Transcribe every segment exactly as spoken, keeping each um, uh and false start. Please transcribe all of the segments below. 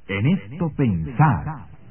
En esto pensar.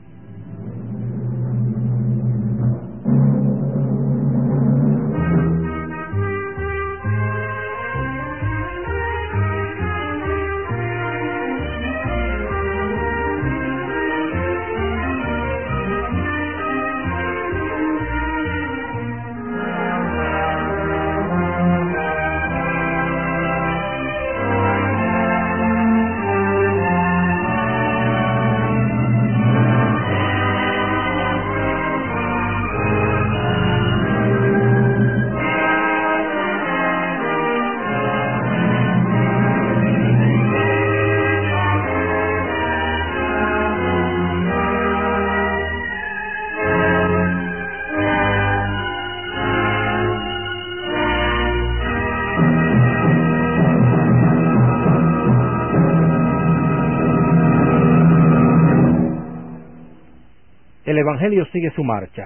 El Evangelio sigue su marcha.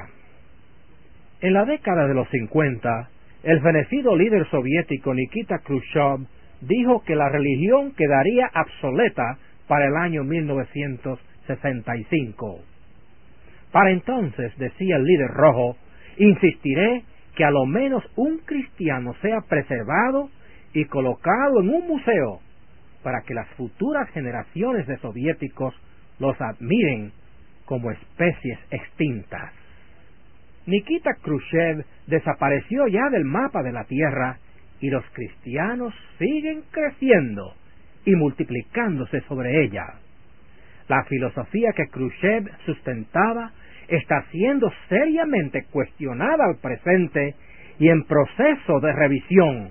En la década de los cincuenta, el fenecido líder soviético Nikita Khrushchev dijo que la religión quedaría obsoleta para el año mil novecientos sesenta y cinco. Para entonces, decía el líder rojo, insistiré que a lo menos un cristiano sea preservado y colocado en un museo para que las futuras generaciones de soviéticos los admiren como especies extintas. Nikita Khrushchev desapareció ya del mapa de la Tierra y los cristianos siguen creciendo y multiplicándose sobre ella. La filosofía que Khrushchev sustentaba está siendo seriamente cuestionada al presente y en proceso de revisión.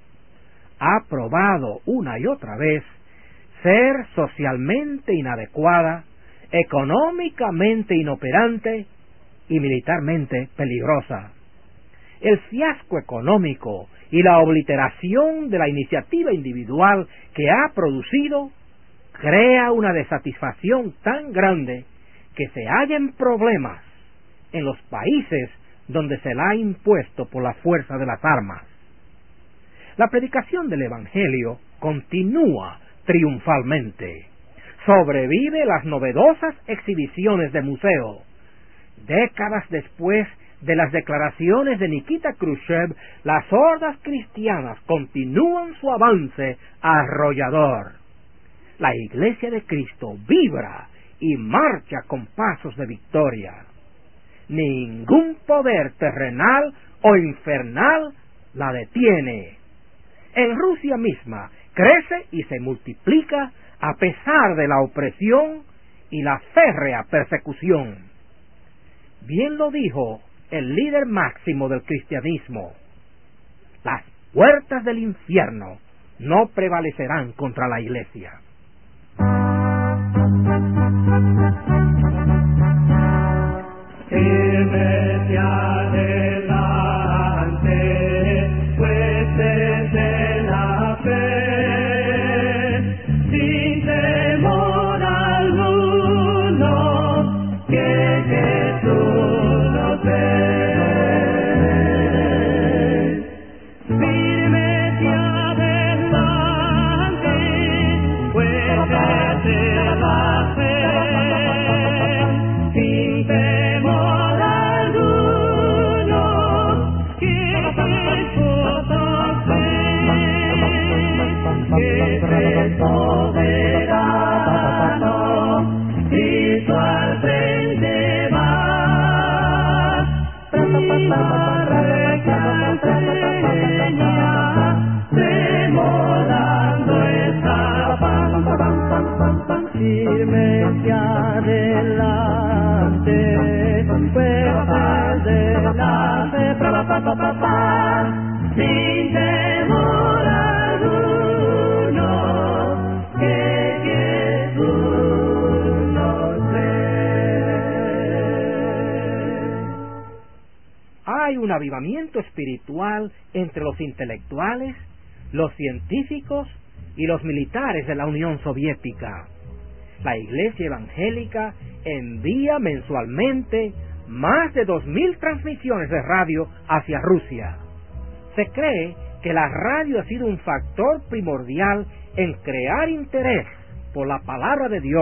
Ha probado una y otra vez ser socialmente inadecuada, económicamente inoperante y militarmente peligrosa. El fiasco económico y la obliteración de la iniciativa individual que ha producido crea una desatisfacción tan grande que se hallan problemas en los países donde se la ha impuesto por la fuerza de las armas. La predicación del Evangelio continúa triunfalmente. Sobrevive las novedosas exhibiciones de museo. Décadas después de las declaraciones de Nikita Khrushchev, las hordas cristianas continúan su avance arrollador. La Iglesia de Cristo vibra y marcha con pasos de victoria. Ningún poder terrenal o infernal la detiene. En Rusia misma crece y se multiplica a pesar de la opresión y la férrea persecución. Bien lo dijo el líder máximo del cristianismo: las puertas del infierno no prevalecerán contra la Iglesia. Firme adelante, pues desde la fe, sin temor alguno, que Jesús nos ve. Firme adelante, pues desde la fe, sin temor alguno, que Jesús nos ve, que es soberano, Cristo al frente va, y la recta enseña, demorando esta paz. Firme hacia adelante, fuertes de la fe, pa, pa, pa, pa, pa, sin temor alguno, que Jesús nos ve. Hay un avivamiento espiritual entre los intelectuales, los científicos y los militares de la Unión Soviética. La Iglesia Evangélica envía mensualmente más de dos mil transmisiones de radio hacia Rusia. Se cree que la radio ha sido un factor primordial en crear interés por la palabra de Dios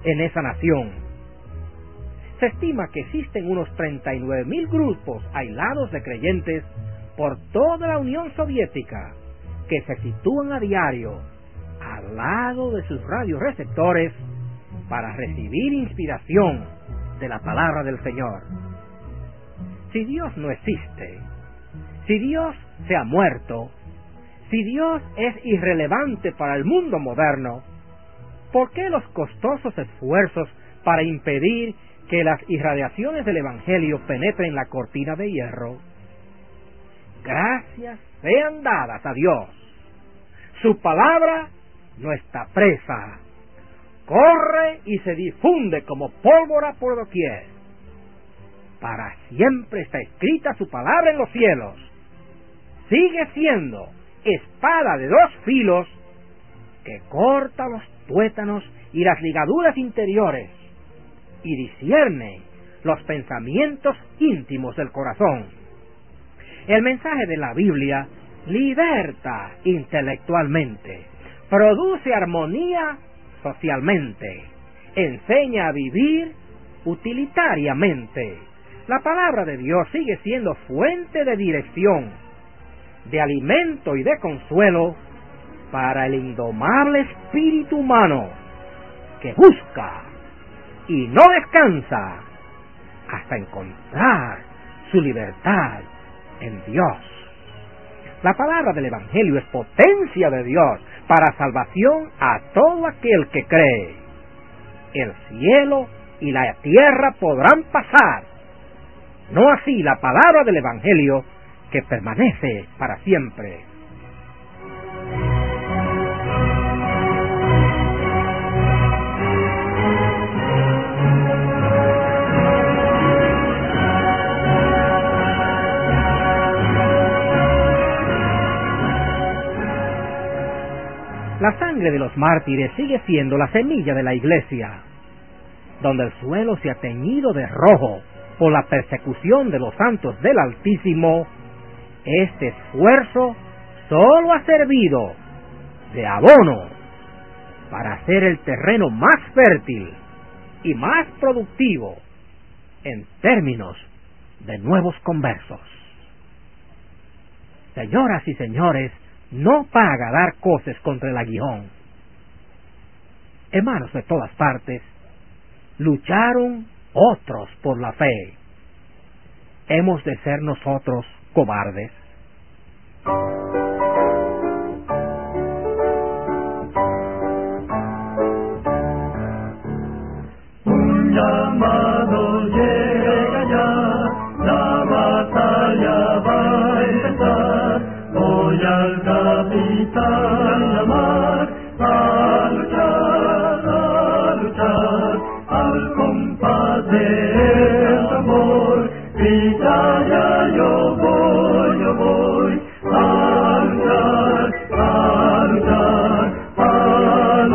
en esa nación. Se estima que existen unos treinta y nueve mil grupos aislados de creyentes por toda la Unión Soviética que se sitúan a diario al lado de sus radioreceptores para recibir inspiración de la palabra del Señor. Si Dios no existe, si Dios se ha muerto, si Dios es irrelevante para el mundo moderno, ¿por qué los costosos esfuerzos para impedir que las irradiaciones del Evangelio penetren la cortina de hierro? Gracias sean dadas a Dios. Su palabra no está presa. Corre y se difunde como pólvora por doquier. Para siempre está escrita su palabra en los cielos. Sigue siendo espada de dos filos que corta los tuétanos y las ligaduras interiores y discierne los pensamientos íntimos del corazón. El mensaje de la Biblia liberta intelectualmente, produce armonía socialmente, enseña a vivir utilitariamente. La palabra de Dios sigue siendo fuente de dirección, de alimento y de consuelo para el indomable espíritu humano que busca y no descansa hasta encontrar su libertad en Dios. La palabra del Evangelio es potencia de Dios para salvación a todo aquel que cree. El cielo y la tierra podrán pasar, no así la palabra del Evangelio, que permanece para siempre. La sangre de los mártires sigue siendo la semilla de la Iglesia, donde el suelo se ha teñido de rojo por la persecución de los santos del Altísimo. Este esfuerzo solo ha servido de abono para hacer el terreno más fértil y más productivo en términos de nuevos conversos. Señoras y señores, no paga dar coces contra el aguijón. Hermanos de todas partes, lucharon otros por la fe. ¿Hemos de ser nosotros cobardes? Un llamado llega ya, la batalla va a empezar. Voy al capitán llamar, a luchar, a luchar, al compás del tambor. Grita ya, yo voy, yo voy, a luchar, a luchar, a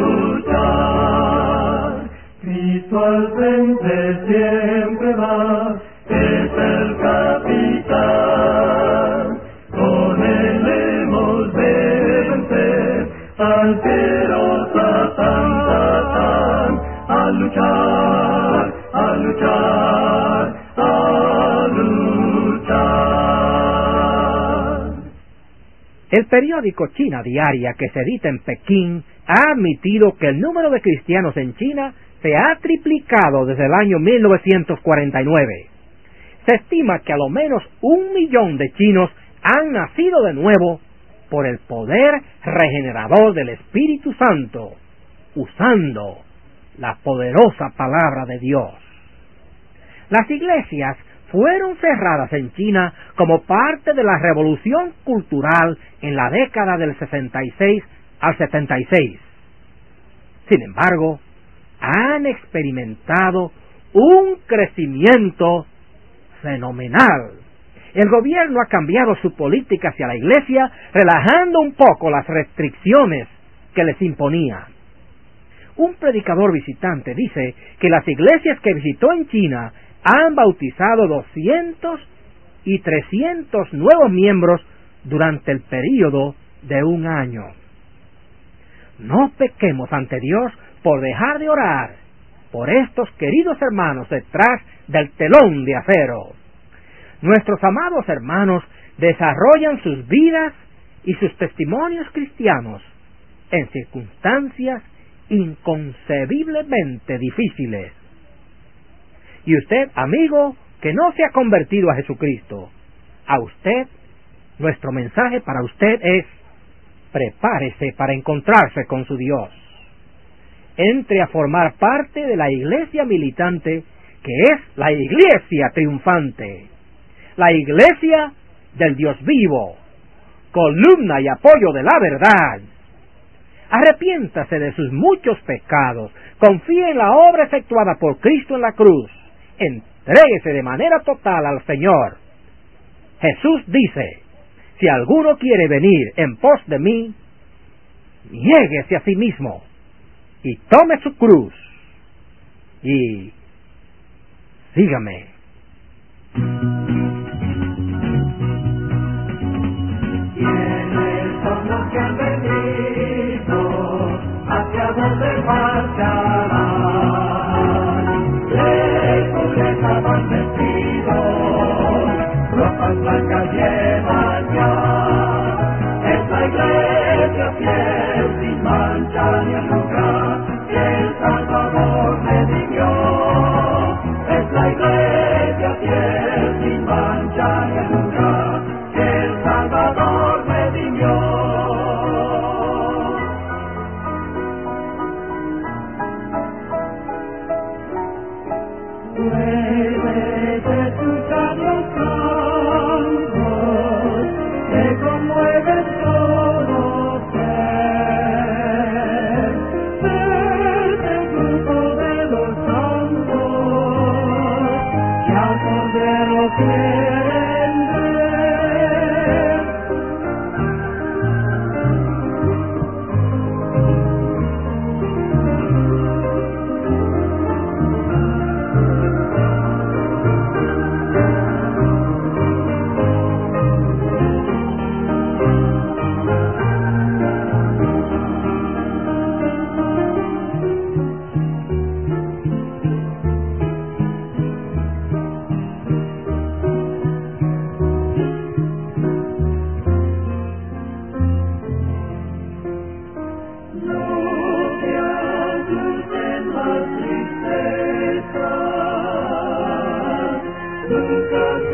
luchar. Cristo al frente siempre va, es el capitán. Con él hemos de vencer, salteros a tan, tan, a luchar, a luchar, a luchar. El periódico China Diaria, que se edita en Pekín, ha admitido que el número de cristianos en China se ha triplicado desde el año mil novecientos cuarenta y nueve. Se estima que a lo menos un millón de chinos han nacido de nuevo por el poder regenerador del Espíritu Santo, usando la poderosa palabra de Dios. Las iglesias fueron cerradas en China como parte de la revolución cultural en la década del sesenta y seis al setenta y seis. Sin embargo, han experimentado un crecimiento fenomenal. El gobierno ha cambiado su política hacia la iglesia, relajando un poco las restricciones que les imponía. Un predicador visitante dice que las iglesias que visitó en China han bautizado doscientos y trescientos nuevos miembros durante el período de un año. No pequemos ante Dios por dejar de orar por estos queridos hermanos detrás del telón de acero. Nuestros amados hermanos desarrollan sus vidas y sus testimonios cristianos en circunstancias inconcebiblemente difíciles. Y usted, amigo, que no se ha convertido a Jesucristo, a usted, nuestro mensaje para usted es: prepárese para encontrarse con su Dios. Entre a formar parte de la iglesia militante, que es la iglesia triunfante, la iglesia del Dios vivo, columna y apoyo de la verdad. Arrepiéntase de sus muchos pecados, confíe en la obra efectuada por Cristo en la cruz, entréguese de manera total al Señor. Jesús dice: si alguno quiere venir en pos de mí, niéguese a sí mismo y tome su cruz y sígame. ¿Quiénes son los que han venido? ¿Hacia dónde marcharán? De pobreza van vestidos, ropas blancas llevan ya. Es la iglesia fiel, sin mancha ni arruga, que el Salvador redimió. Es la iglesia fiel, sin mancha ni arruga, que el Salvador redimió. Puedes escuchar los cantos que conmueven todo ser. Es el grupo de los santos que al Cordero quieren ver. Nunca